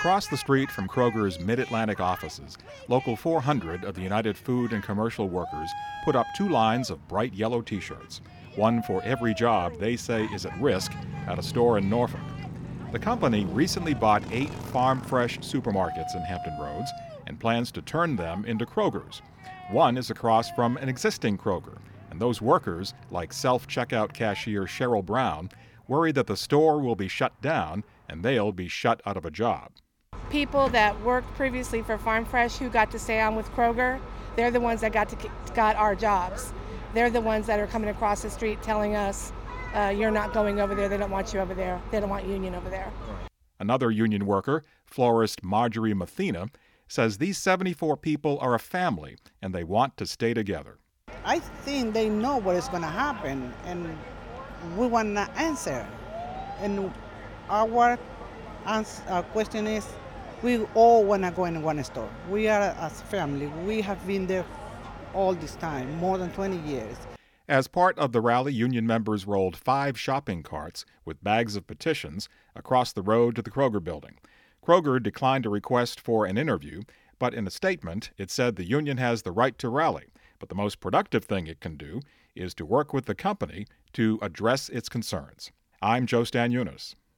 Across the street from Kroger's Mid-Atlantic offices, Local 400 of the United Food and Commercial Workers put up 2 lines of bright yellow T-shirts, one for every job they say is at risk at a store in Norfolk. The company recently bought 8 Farm Fresh supermarkets in Hampton Roads and plans to turn them into Kroger's. One is across from an existing Kroger, and those workers, like self-checkout cashier Cheryl Brown, worry that the store will be shut down and they'll be shut out of a job. People that worked previously for Farm Fresh who got to stay on with Kroger, they're the ones that got our jobs. They're the ones that are coming across the street telling us, you're not going over there, they don't want you over there, they don't want union over there. Another union worker, florist Marjorie Mathena, says these 74 people are a family and they want to stay together. I think they know what is going to happen, and we want an answer. And our question is, we all want to go in one store. We are a family. We have been there all this time, more than 20 years. As part of the rally, union members rolled 5 shopping carts with bags of petitions across the road to the Kroger building. Kroger declined a request for an interview, but in a statement, it said the union has the right to rally, but the most productive thing it can do is to work with the company to address its concerns. I'm Joe Stanunas.